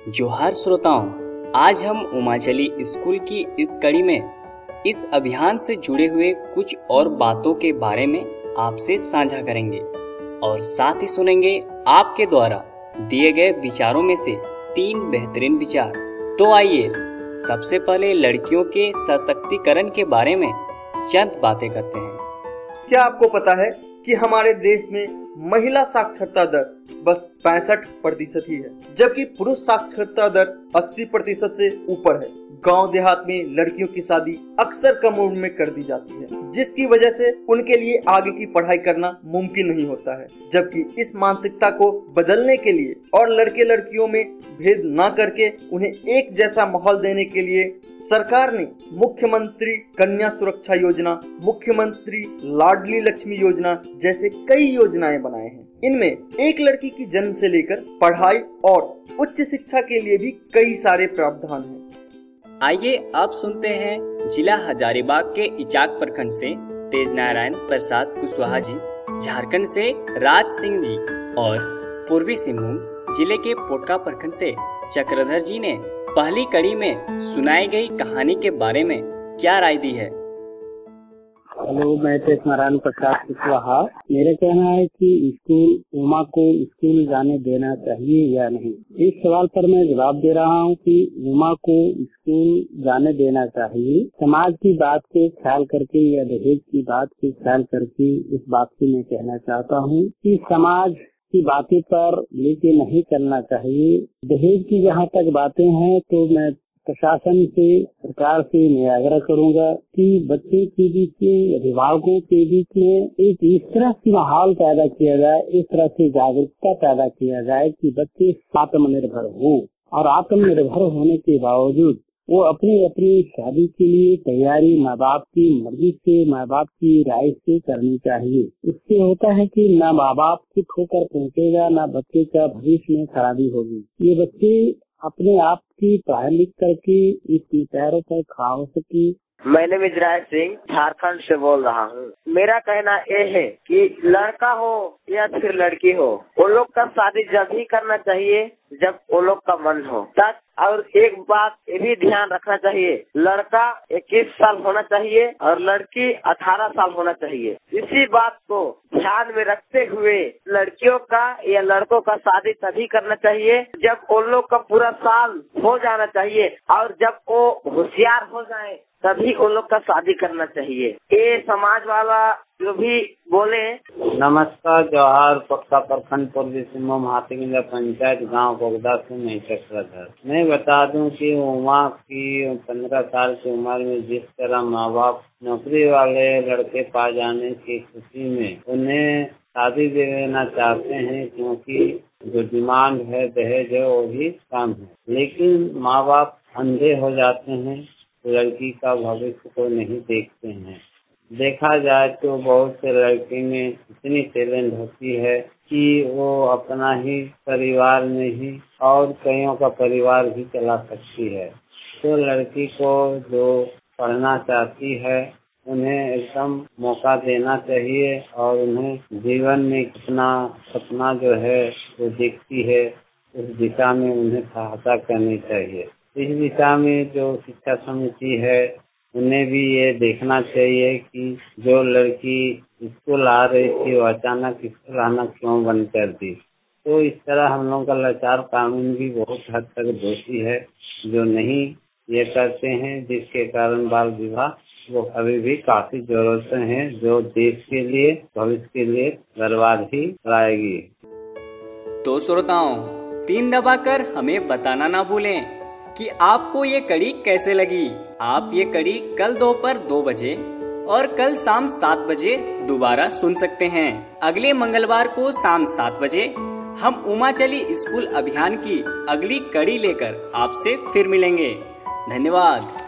जोहार श्रोताओं, आज हम उमाचली स्कूल की इस कड़ी में इस अभियान से जुड़े हुए कुछ और बातों के बारे में आपसे साझा करेंगे और साथ ही सुनेंगे आपके द्वारा दिए गए विचारों में से 3 बेहतरीन विचार। तो आइए सबसे पहले लड़कियों के सशक्तिकरण के बारे में चंद बातें करते हैं। क्या आपको पता है कि हमारे देश में महिला साक्षरता दर बस 65% ही है, जबकि पुरुष साक्षरता दर 80% से ऊपर है। गांव देहात में लड़कियों की शादी अक्सर कम उम्र में कर दी जाती है, जिसकी वजह से उनके लिए आगे की पढ़ाई करना मुमकिन नहीं होता है। जबकि इस मानसिकता को बदलने के लिए और लड़के लड़कियों में भेद न करके उन्हें एक जैसा माहौल देने के लिए सरकार ने मुख्यमंत्री कन्या सुरक्षा योजना, मुख्यमंत्री लाडली लक्ष्मी योजना जैसे कई योजनाएं बनाए हैं। इनमें एक लड़की की जन्म से लेकर पढ़ाई और उच्च शिक्षा के लिए भी कई सारे प्रावधान हैं। आइए अब सुनते हैं जिला हजारीबाग के इचाक प्रखंड से तेज नारायण प्रसाद कुशवाहा जी, झारखंड से राज सिंह जी और पूर्वी सिंहभूम जिले के पोटका प्रखंड से चक्रधर जी ने पहली कड़ी में सुनाई गई कहानी के बारे में क्या राय दी है। हेलो, मैं तेज नारायण प्रसाद कुशवाहा। मेरा कहना है कि स्कूल उमा को स्कूल जाने देना चाहिए या नहीं। इस सवाल पर मैं जवाब दे रहा हूँ कि उमा को स्कूल जाने देना चाहिए। समाज की बात के ख्याल करके या दहेज की बात के ख्याल करके इस बात से मैं कहना चाहता हूँ कि समाज की बातें पर लेके नहीं चलना चाहिए। दहेज की जहाँ तक बातें हैं तो मैं प्रशासन से, सरकार से मैं आग्रह करूंगा कि बच्चे के बीच में, अभिभावकों के बीच में एक इस तरह से माहौल पैदा किया जाए, इस तरह से जागरूकता पैदा किया जाए कि बच्चे आत्मनिर्भर हो और आत्मनिर्भर होने के बावजूद वो अपनी अपनी शादी के लिए तैयारी माँ बाप की मर्जी से, माँ बाप की राय से करनी चाहिए। इससे होता है कि ना माँ बाप को ठोकर पहुँचेगा, ना बच्चे का भविष्य में खराबी होगी। ये बच्चे अपने आप की पढ़ाई लिख करके इस पैरों पर खड़ा हो सके। मैं नाम राज सिंह, झारखंड से बोल रहा हूँ। मेरा कहना ये है कि लड़का हो या फिर लड़की हो, वो लोग का शादी जब ही करना चाहिए जब वो लोग का मन हो। और एक बात ये भी ध्यान रखना चाहिए, लड़का 21 साल होना चाहिए और लड़की 18 साल होना चाहिए। इसी बात को ध्यान में रखते हुए लड़कियों का या लड़कों का शादी तभी करना चाहिए जब वो लोग का पूरा साल हो जाना चाहिए और जब वो होशियार हो जाए तभी उन लोग का शादी करना चाहिए। ये समाज वाला जो भी बोले। नमस्कार, जोहार। पक्का प्रखंड पूर्वी सिंहभूम हाथीगंजा पंचायत गांव बोगदा से मैं चक्रधर। मैं बता दूं कि उमा की 15 साल की उम्र में जिस तरह माँ बाप नौकरी वाले लड़के पा जाने की खुशी में उन्हें शादी दे देना चाहते हैं, क्योंकि जो डिमांड है दहेज है वो भी कम है, लेकिन माँ बाप अंधे हो जाते हैं, लड़की का भविष्य को नहीं देखते हैं। देखा जाए तो बहुत से लड़की में इतनी टैलेंट होती है कि वो अपना ही परिवार में ही और कईयों का परिवार भी चला सकती है। तो लड़की को जो पढ़ना चाहती है उन्हें एकदम मौका देना चाहिए और उन्हें जीवन में कितना सपना जो है वो देखती है उस दिशा में उन्हें सहायता करनी चाहिए। इस दिशा में जो शिक्षा समिति है उन्हें भी ये देखना चाहिए कि जो लड़की स्कूल आ रही थी वो अचानक स्कूल आना क्यों बंद कर दी। तो इस तरह हम लोगों का लाचार कानून भी बहुत हद तक दोषी है, जो नहीं ये करते हैं, जिसके कारण बाल विवाह वो अभी भी काफी जरूरतें हैं जो देश के लिए, भविष्य के लिए बर्बाद ही लाएगी। तो श्रोताओं, 3 दबाकर हमें बताना ना भूलें कि आपको ये कड़ी कैसे लगी। आप ये कड़ी कल दोपहर 2 बजे और कल शाम 7 बजे दोबारा सुन सकते हैं। अगले मंगलवार को शाम 7 बजे हम उमाचली स्कूल अभियान की अगली कड़ी लेकर आपसे फिर मिलेंगे। धन्यवाद।